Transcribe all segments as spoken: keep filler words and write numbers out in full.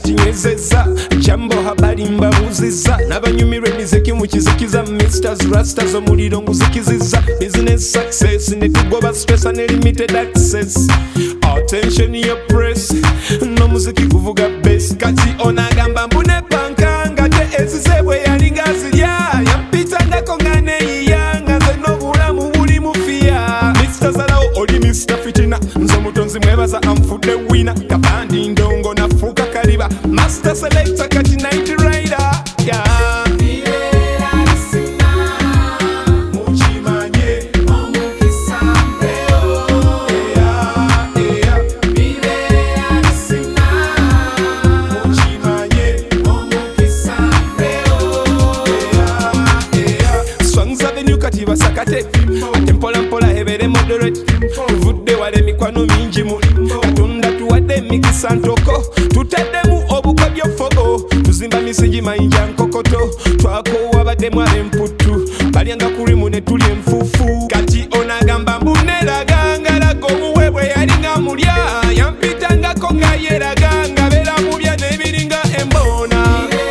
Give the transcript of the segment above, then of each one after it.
kati nyezeza jambo habari mbabuziza n'abanyumirwa emiziki mukizikiza Misters Rastas omuliro nguzikiziza business success netugoba stress and limited access attention your press no muziki kuvuga bass kati onagamba mbune pankanga te ezizebwe yalinga zirya yampitangako nga neyiyanga nze n'obulamu buli mufiya Mister Zalawo oli Mister Fitina nze omutonzi mwebaza anfudde wina kabandi ndongo nafuuka kaliba Master Selector kati Night Rider yeah. Basakate ate mpola mpola hebere moderate tuvudde wala emikwano mingi muli Katonda tuwadde emikisa ntoko tutaddemu obukodyofogo tuzimba misigi mayinja nkokoto twakowa baddemu ab'emputtu balyanga kulimu ne tulya enfuufu kati onagamba mbuneraganga laga omuwe bwe yalinga mulya yampitangako nga yeraganga beera mulya n'ebiringa embona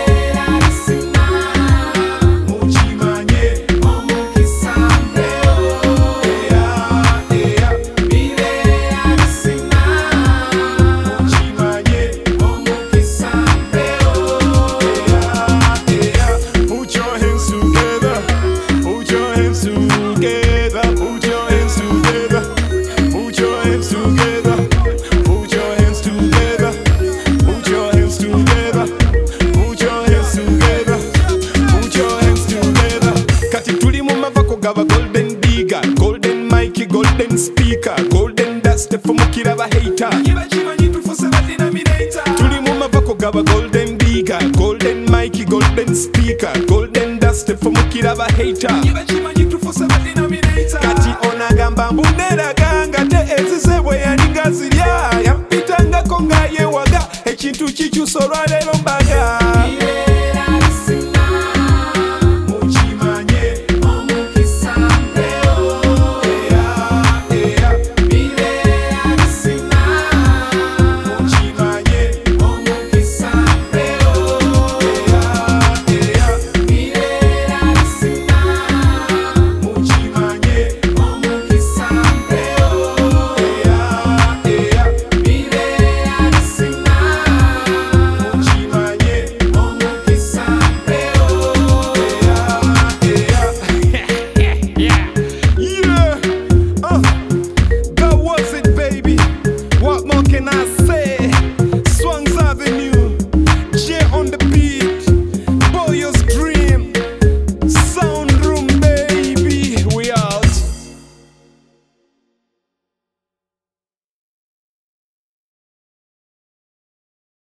Gaba golden digger, golden mic, golden speaker, golden dust for mukira ba hater. Yiba chima nyitu for seven denominator. Tuli muma bako gaba golden digger, golden mic, golden speaker, golden dust for mukira ba hater. Yiba chima nyitu for seven denominator. Kati onagamba mbunera ganga te ezizebwe yalinga zirya yampitanga konga yewaga ekintu kikyusa olwaleero mbaga.